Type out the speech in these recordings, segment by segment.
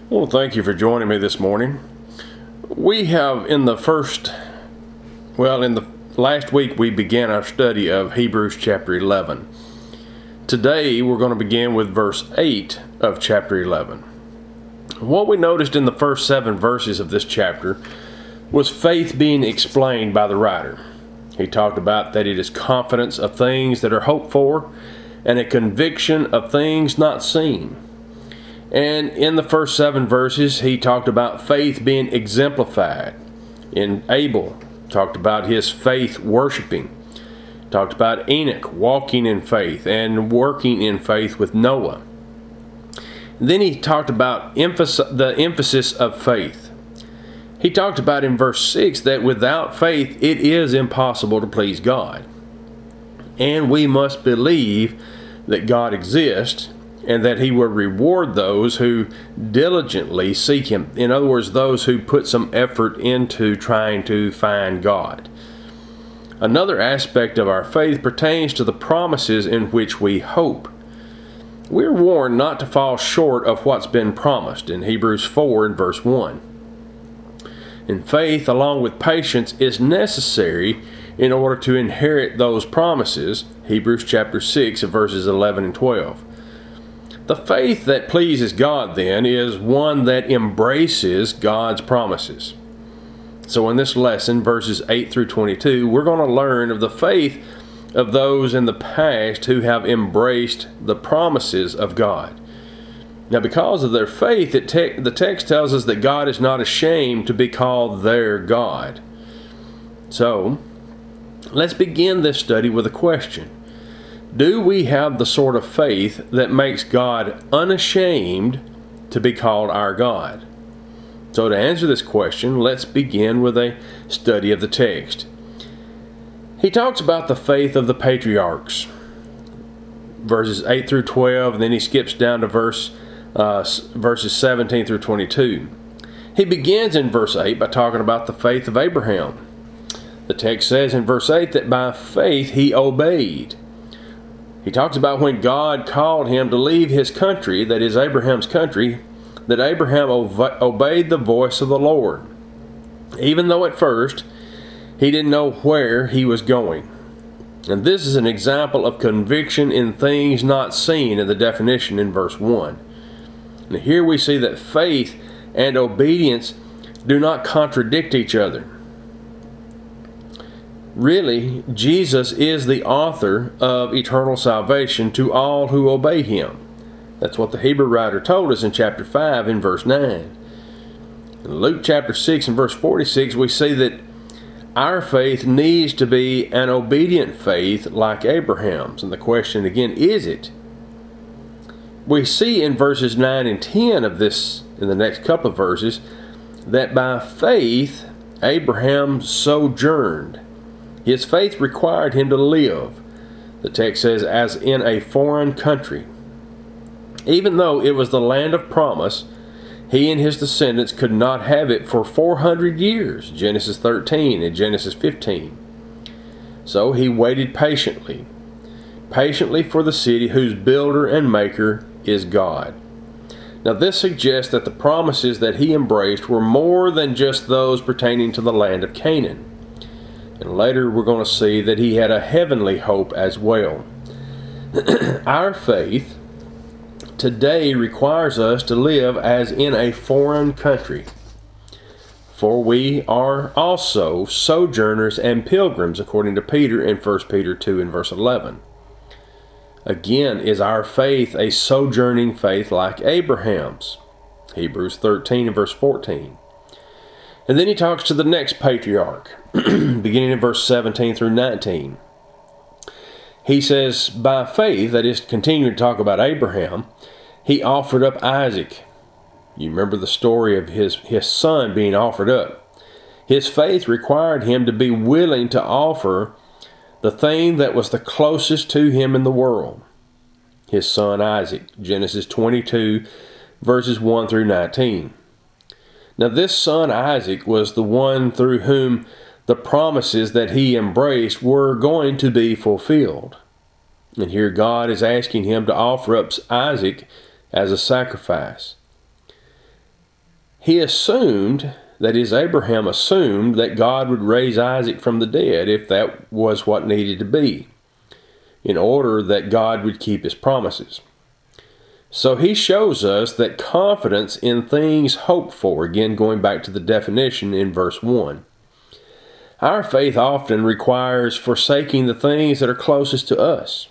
Well, thank you for joining me this morning. We have in the last week we began our study of Hebrews chapter 11. Today we're going to begin with verse 8 of chapter 11. What we noticed in the first 7 verses of this chapter was faith being explained by the writer. He talked about that it is confidence of things that are hoped for and a conviction of things not seen. And in the first 7 verses, he talked about faith being exemplified. In Abel, talked about his faith worshiping. Talked about Enoch walking in faith and working in faith with Noah. Then he talked about the emphasis of faith. He talked about in verse 6 that without faith it is impossible to please God. And we must believe that God exists and that He will reward those who diligently seek Him. In other words, those who put some effort into trying to find God. Another aspect of our faith pertains to the promises in which we hope. We're warned not to fall short of what's been promised in Hebrews 4 and verse 1. And faith, along with patience, is necessary in order to inherit those promises, Hebrews chapter 6 and verses 11 and 12. The faith that pleases God, then, is one that embraces God's promises. So in this lesson, verses 8 through 22, we're going to learn of the faith of those in the past who have embraced the promises of God. Now, because of their faith, the text tells us that God is not ashamed to be called their God. So, let's begin this study with a question. Do we have the sort of faith that makes God unashamed to be called our God? So to answer this question, let's begin with a study of the text. He talks about the faith of the patriarchs, verses 8 through 12, and then he skips down to verses 17 through 22. He begins in verse 8 by talking about the faith of Abraham. The text says in verse 8 that by faith he obeyed. He talks about when God called him to leave his country, that is Abraham's country, that Abraham obeyed the voice of the Lord, even though at first he didn't know where he was going. And this is an example of conviction in things not seen in the definition in verse 1. And here we see that faith and obedience do not contradict each other. Really, Jesus is the author of eternal salvation to all who obey Him. That's what the Hebrew writer told us in chapter 5 in verse 9. In Luke chapter 6 and verse 46, we see that our faith needs to be an obedient faith like Abraham's. And the question again, is it? We see in verses 9 and 10 of this, in the next couple of verses, that by faith Abraham sojourned. His faith required him to live, the text says, as in a foreign country. Even though it was the land of promise, he and his descendants could not have it for 400 years, Genesis 13 and Genesis 15. So he waited patiently for the city whose builder and maker is God. Now this suggests that the promises that he embraced were more than just those pertaining to the land of Canaan. And later we're going to see that he had a heavenly hope as well. Our faith today requires us to live as in a foreign country. For we are also sojourners and pilgrims, according to Peter in 1 Peter 2 and verse 11. Again, is our faith a sojourning faith like Abraham's? Hebrews 13 and verse 14. And then he talks to the next patriarch, beginning in verse 17 through 19. He says, by faith, that is continuing to talk about Abraham, he offered up Isaac. You remember the story of his son being offered up. His faith required him to be willing to offer the thing that was the closest to him in the world, his son Isaac, Genesis 22, verses 1 through 19. Now this son Isaac was the one through whom the promises that he embraced were going to be fulfilled. And here God is asking him to offer up Isaac as a sacrifice. He assumed, that is, Abraham assumed that God would raise Isaac from the dead if that was what needed to be, in order that God would keep his promises. So he shows us that confidence in things hoped for, again going back to the definition in verse 1. Our faith often requires forsaking the things that are closest to us.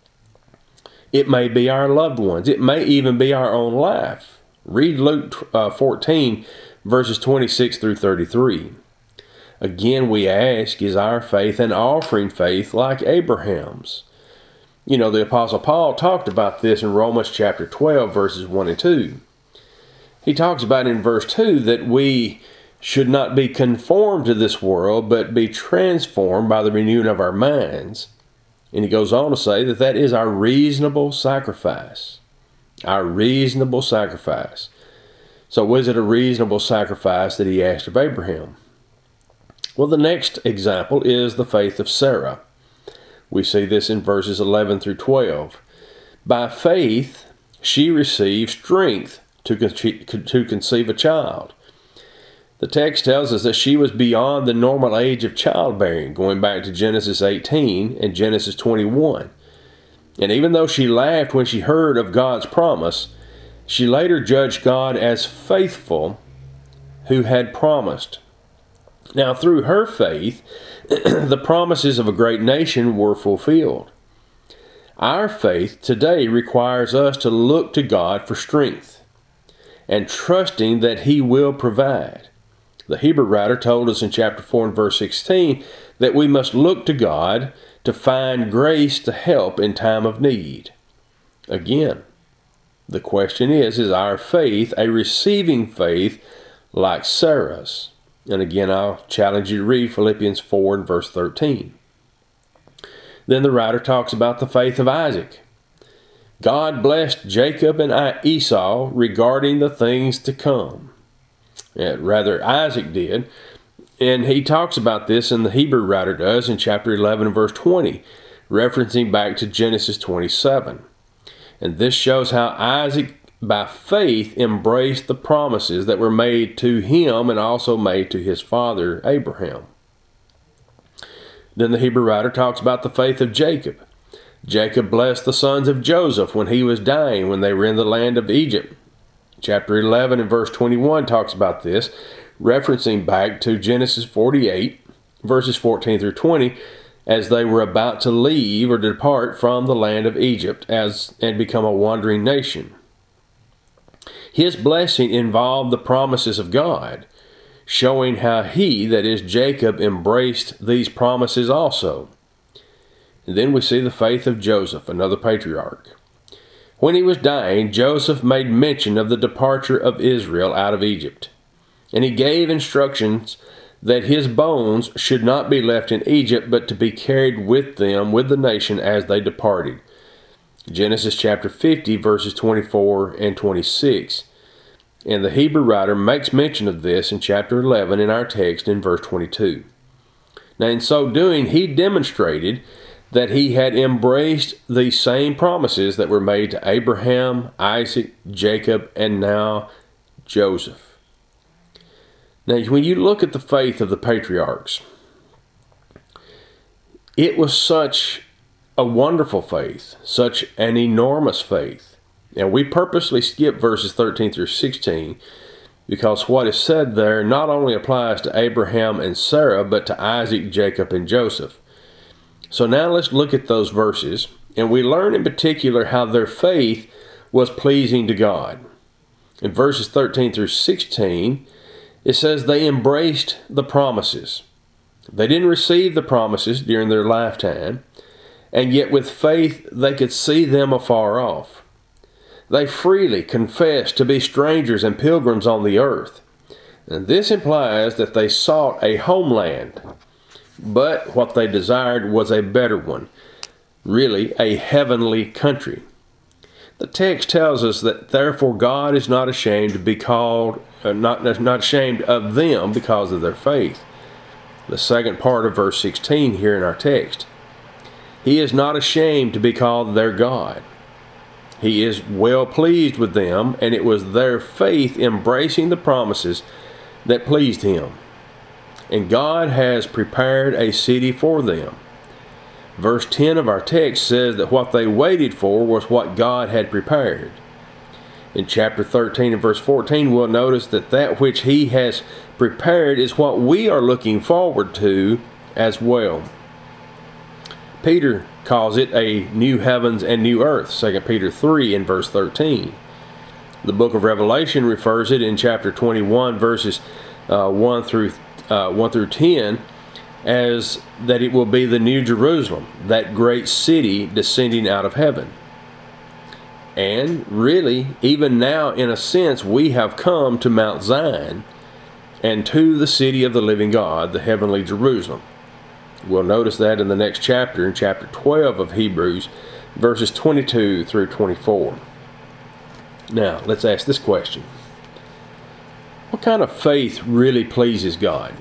It may be our loved ones. It may even be our own life. Read Luke 14, verses 26 through 33. Again, we ask, is our faith an offering faith like Abraham's? You know, the Apostle Paul talked about this in Romans chapter 12, verses 1 and 2. He talks about in verse 2 that we should not be conformed to this world, but be transformed by the renewing of our minds. And he goes on to say that that is our reasonable sacrifice. Our reasonable sacrifice. So was it a reasonable sacrifice that he asked of Abraham? Well, the next example is the faith of Sarah. We see this in verses 11 through 12. By faith, she received strength to conceive a child. The text tells us that she was beyond the normal age of childbearing, going back to Genesis 18 and Genesis 21. And even though she laughed when she heard of God's promise, she later judged God as faithful who had promised. Now, through her faith, the promises of a great nation were fulfilled. Our faith today requires us to look to God for strength and trusting that He will provide. The Hebrew writer told us in chapter 4 and verse 16 that we must look to God to find grace to help in time of need. Again, the question is our faith a receiving faith like Sarah's? And again, I'll challenge you to read Philippians 4 and verse 13. Then the writer talks about the faith of Isaac. God blessed Jacob and Esau regarding the things to come. Rather, Isaac did. And he talks about this, and the Hebrew writer does, in chapter 11 and verse 20, referencing back to Genesis 27. And this shows how Isaac, by faith, embraced the promises that were made to him and also made to his father, Abraham. Then the Hebrew writer talks about the faith of Jacob. Jacob blessed the sons of Joseph when he was dying, when they were in the land of Egypt. Chapter 11 and verse 21 talks about this, referencing back to Genesis 48, verses 14 through 20, as they were about to leave or depart from the land of Egypt and become a wandering nation. His blessing involved the promises of God, showing how he, that is Jacob, embraced these promises also. And then we see the faith of Joseph, another patriarch. When he was dying, Joseph made mention of the departure of Israel out of Egypt, and he gave instructions that his bones should not be left in Egypt, but to be carried with them, with the nation, as they departed. Genesis chapter 50, verses 24 and 26. And the Hebrew writer makes mention of this in chapter 11 in our text in verse 22. Now, in so doing, he demonstrated that he had embraced the same promises that were made to Abraham, Isaac, Jacob, and now Joseph. Now, when you look at the faith of the patriarchs, it was such a wonderful faith, such an enormous faith. Now, we purposely skip verses 13 through 16 because what is said there not only applies to Abraham and Sarah, but to Isaac, Jacob, and Joseph. So now let's look at those verses, and we learn in particular how their faith was pleasing to God. In verses 13 through 16, it says they embraced the promises. They didn't receive the promises during their lifetime, and yet with faith they could see them afar off. They freely confessed to be strangers and pilgrims on the earth. And this implies that they sought a homeland, but what they desired was a better one, really a heavenly country. The text tells us that therefore God is not ashamed to be called, not ashamed of them because of their faith. The second part of verse 16 here in our text. He is not ashamed to be called their God. He is well pleased with them, and it was their faith embracing the promises that pleased him. And God has prepared a city for them. Verse 10 of our text says that what they waited for was what God had prepared. In chapter 13 and verse 14, we'll notice that that which he has prepared is what we are looking forward to as well. Peter calls it a new heavens and new earth, 2 Peter 3 and verse 13. The book of Revelation refers it in chapter 21, verses 1 through 10, as that it will be the New Jerusalem, that great city descending out of heaven. And really, even now, in a sense, we have come to Mount Zion and to the city of the living God, the heavenly Jerusalem. We'll notice that in the next chapter, in chapter 12 of Hebrews, verses 22 through 24. Now, let's ask this question. What kind of faith really pleases God?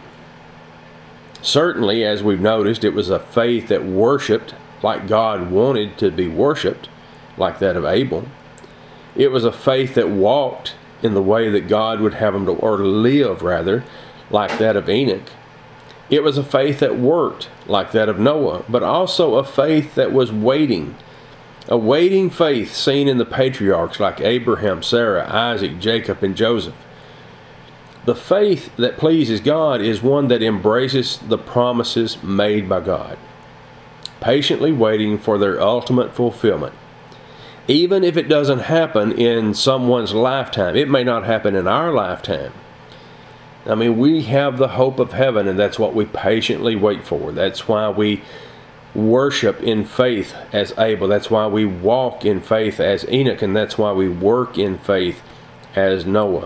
Certainly, as we've noticed, it was a faith that worshiped like God wanted to be worshiped, like that of Abel. It was a faith that walked in the way that God would have him to, or live rather, like that of Enoch. It was a faith that worked, like that of Noah, but also a faith that was waiting. A waiting faith seen in the patriarchs like Abraham, Sarah, Isaac, Jacob, and Joseph. The faith that pleases God is one that embraces the promises made by God, patiently waiting for their ultimate fulfillment. Even if it doesn't happen in someone's lifetime, it may not happen in our lifetime. I mean, we have the hope of heaven, and that's what we patiently wait for. That's why we worship in faith as Abel. That's why we walk in faith as Enoch, and that's why we work in faith as Noah.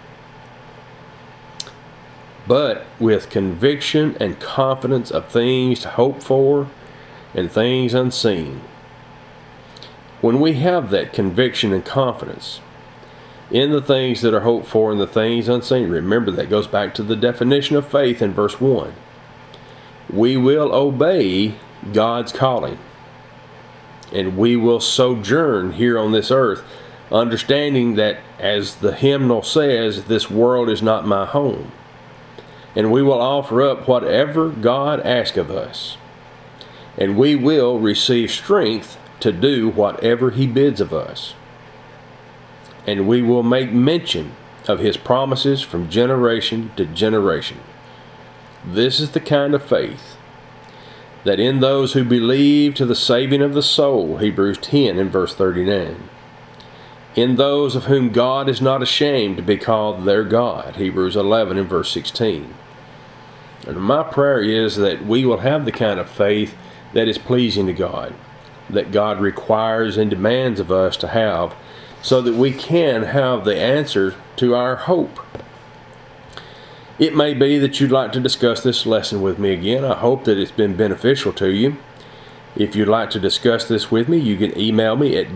But with conviction and confidence of things to hope for and things unseen. When we have that conviction and confidence in the things that are hoped for and the things unseen, remember that goes back to the definition of faith in verse 1. We will obey God's calling, and we will sojourn here on this earth, understanding that, as the hymnal says, this world is not my home. And we will offer up whatever God asks of us, and we will receive strength to do whatever he bids of us. And we will make mention of his promises from generation to generation. This is the kind of faith that in those who believe to the saving of the soul, Hebrews 10 and verse 39. In those of whom God is not ashamed to be called their God, Hebrews 11 and verse 16. And my prayer is that we will have the kind of faith that is pleasing to God, that God requires and demands of us to have, so that we can have the answer to our hope. It may be that you'd like to discuss this lesson with me again. I hope that it's been beneficial to you. If you'd like to discuss this with me, you can email me at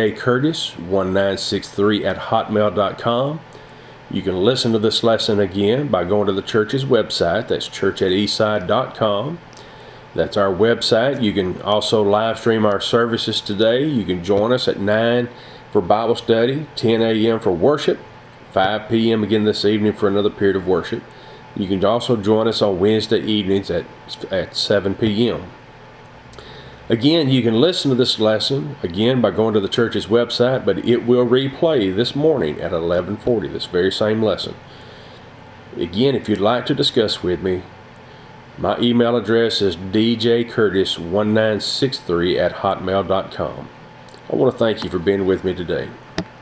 djcurtis1963@hotmail.com. You can listen to this lesson again by going to the church's website. That's churchateastside.com. That's our website. You can also live stream our services today. You can join us at 9 for Bible study, 10 a.m. for worship, 5 p.m. again this evening for another period of worship. You can also join us on Wednesday evenings at 7 p.m. Again, you can listen to this lesson again by going to the church's website, but it will replay this morning at 11:40, this very same lesson. Again, if you'd like to discuss with me, my email address is djcurtis1963@hotmail.com. I want to thank you for being with me today.